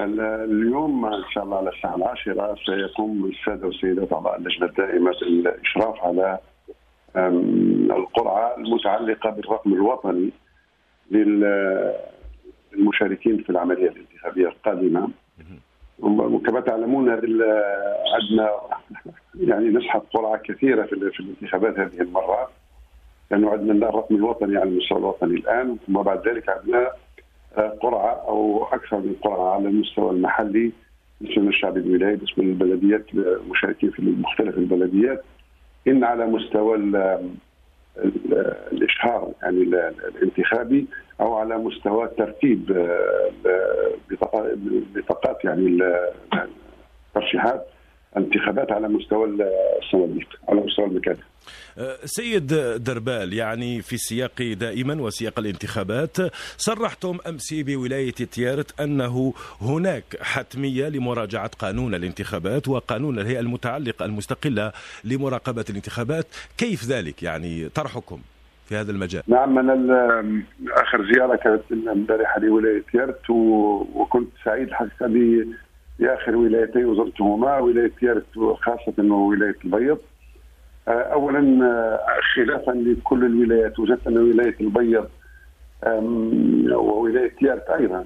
اليوم إن شاء الله على الساعة 10 سيقوم السادة والسيدات أعضاء اللجنة الدائمة الإشراف على القرعة المتعلقة بالرقم الوطني للمشاركين في العملية الانتخابية القادمة. وكما تعلمون عندنا يعني نسحب قرعة كثيرة في الانتخابات هذه المرة، لأنه عندنا الرقم الوطني على المستوى الوطني الآن، ثم بعد ذلك عندنا قرعة أو أكثر من قرعة على المستوى المحلي باسم الشعب الولاية، باسم البلديات المشاركين في مختلف البلديات، إن على مستوى الإشهار يعني الانتخابي، أو على مستوى ترتيب بطاقات يعني الترشيحات الانتخابات على مستوى الصناديق على مستوى المكاتب. سيد دربال، يعني في السياق دائما وسياق الانتخابات صرحتم أمس بولاية تيارت أنه هناك حتمية لمراجعة قانون الانتخابات وقانون الهيئة المتعلقة المستقلة لمراقبة الانتخابات، كيف ذلك يعني طرحكم في هذا المجال؟ نعم، أنا آخر زيارة كانت امبارح لولاية تيارت، وكنت سعيد الحقيقة بآخر ولايتين زرتهما، ولاية تيارت خاصة وولاية البيض. أولا خلافا لكل الولايات، وجدت أن ولاية البيض وولاية تيارت أيضا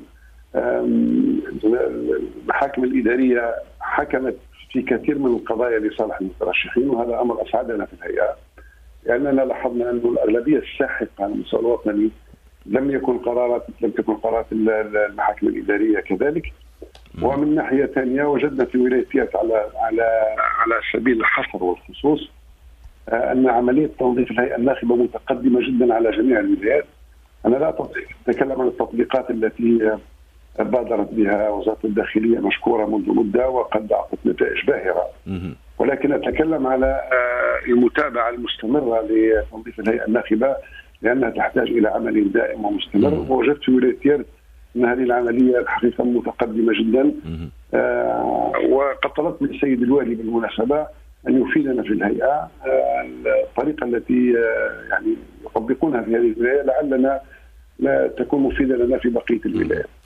المحاكم الإدارية حكمت في كثير من القضايا لصالح المترشحين، وهذا أمر أسعدنا في الهيئة، لأننا لاحظنا أن الأغلبية الساحقة على المستوى الوطني لم تكن قرارات المحاكم الإدارية كذلك. ومن ناحية ثانية وجدنا في ولاية تيارت على سبيل الحصر والخصوص أن عملية تنظيف الهيئة الناخبة متقدمة جدا على جميع الولايات. أنا لا أتكلم عن التطبيقات التي بادرت بها وزارة الداخلية مشكورة منذ مدة وقد أعطت نتائج باهرة، ولكن أتكلم على المتابعة المستمرة لتنظيف الهيئة الناخبة، لأنها تحتاج إلى عمل دائم ومستمر. ووجدت في ولاية تيارت أن هذه العملية الحقيقة متقدمة جدا، وقد طلبت من السيد الوالي بالمناسبة أن يفيدنا في الهيئة الطريقة التي يعني يطبقونها في هذه الولاية، لعلنا لا تكون مفيدة لنا في بقية الولايات.